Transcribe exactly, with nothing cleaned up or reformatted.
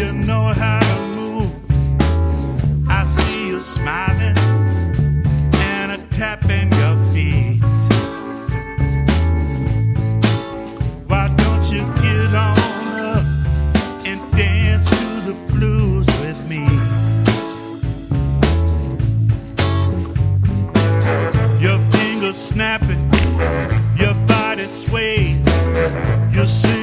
you know how to move. I see you smiling and a tapping your feet. Why don't you get on up and dance to the blues with me? Your fingers snapping, your body sways, you see